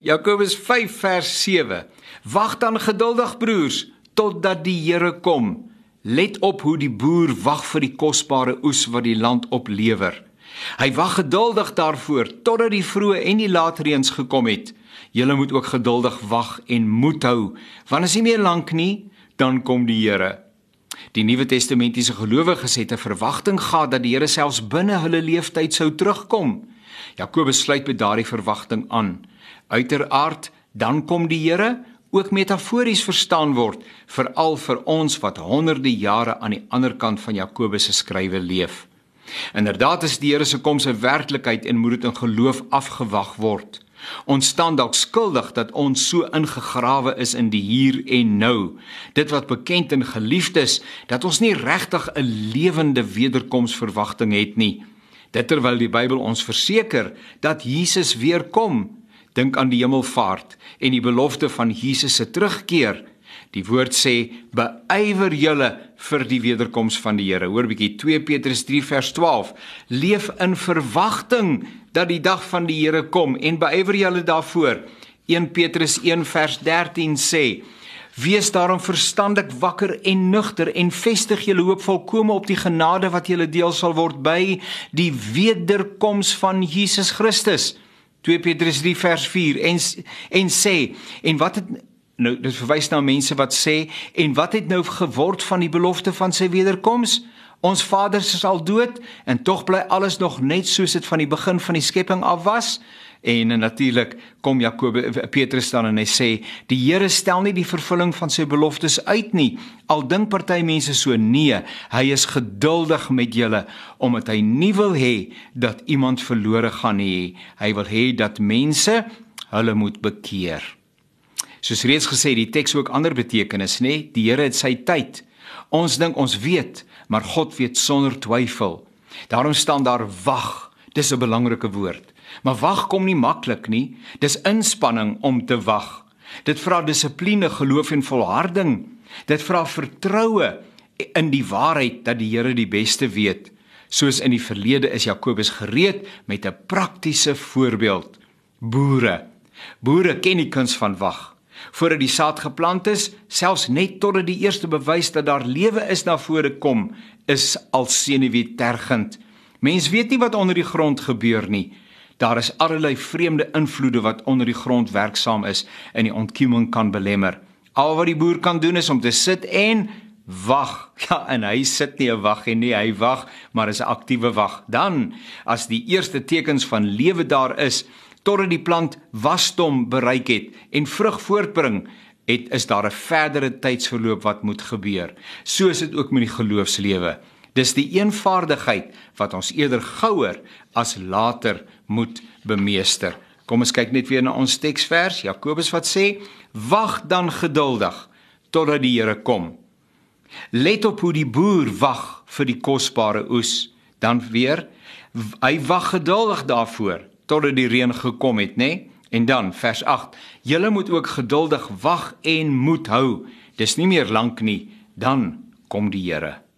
Jakobus 5 vers 7. Wag dan geduldig, broers, totdat die Here kom. Let op hoe die boer wag vir die kosbare oes wat die land oplewer. Hy wag geduldig daarvoor, totdat die vroeë en die laatreëns gekom het. Julle moet ook geduldig wag en moed hou, want as nie meer lank nie, dan kom die Here. Die Nuwe Testamentiese gelowiges het 'n verwagting gehad dat die Here selfs binne hulle leeftyd sou terugkom. Jakobus sluit by daardie verwagting aan. Uiteraard, dan kom die Here, ook metafories verstaan word, veral vir ons wat honderde jare aan die ander kant van Jakobus se skrywe leef. Inderdaad is die Here se koms 'n werklikheid en moet dit in geloof afgewag word. Ons staan dalk skuldig dat ons so ingegrawe is in die hier en nou, dit wat bekend en geliefd is, dat ons nie regtig 'n lewende wederkomsverwagting het nie. Dit terwyl die Bybel ons verseker dat Jesus weer kom. Dink aan die hemelvaart en die belofte van Jesus se terugkeer. Die woord sê, beywer julle vir die wederkoms van die Here. Hoor bietjie, 2 Petrus 3 vers 12. Leef in verwagting dat die dag van die Here kom en beywer julle daarvoor. 1 Petrus 1 vers 13 sê, wees daarom verstandig, wakker en nugter en vestig julle hoop volkome op die genade wat julle deel sal word by die wederkoms van Jesus Christus. 2 Petrus 3 vers 4 en sê, en wat het, nou dit verwys na mense wat sê, en wat het nou geword van die belofte van sy wederkoms? Ons vaders is al dood, en tog bly alles nog net soos dit van die begin van die skepping af was. En natuurlik kom Petrus dan en hy sê, die Here stel nie die vervulling van sy beloftes uit nie, al dink party mense so, nee, hy is geduldig met julle, omdat hy nie wil hê dat iemand verlore gaan hê, hy wil hê dat mense hulle moet bekeer. Soos reeds gesê, die teks ook ander betekenis, nee, die Here het sy tyd. Ons dink ons weet, maar God weet sonder twyfel. Daarom staan daar wag, dis 'n belangrike woord. Maar wag kom nie maklik nie, dis inspanning om te wag. Dit vra dissipline, geloof en volharding. Dit vra vertroue in die waarheid dat die Here die beste weet. Soos in die verlede is Jakobus gereed met 'n praktiese voorbeeld. Boere ken die kuns van wag. Voordat die saad geplant is, selfs net totdat die eerste bewys dat daar lewe is na vore kom, is al senuweetergend. Mens weet nie wat onder die grond gebeur nie. Daar is allerlei vreemde invloede wat onder die grond werksaam is en die ontkieming kan belemmer. Al wat die boer kan doen is om te sit en wag. Ja, en hy sit nie 'n wag en nie, hy wag, maar is 'n aktiewe wag. Dan, as die eerste tekens van lewe daar is, totdat die plant wasdom bereik het en vrug voortbring, is daar 'n verdere tydsverloop wat moet gebeur. So is dit ook met die geloofslewe. Dis die eenvaardigheid wat ons eerder gouer as later moet bemeester. Kom ons kyk net weer na ons teksvers, Jakobus wat sê, wag dan geduldig totdat die Here kom. Let op hoe die boer wag vir die kosbare oes. Dan weer, hy wag geduldig daarvoor totdat die reën gekom het, né? En dan vers 8, julle moet ook geduldig wag en moed hou. Dis nie meer lank nie, dan kom die Here.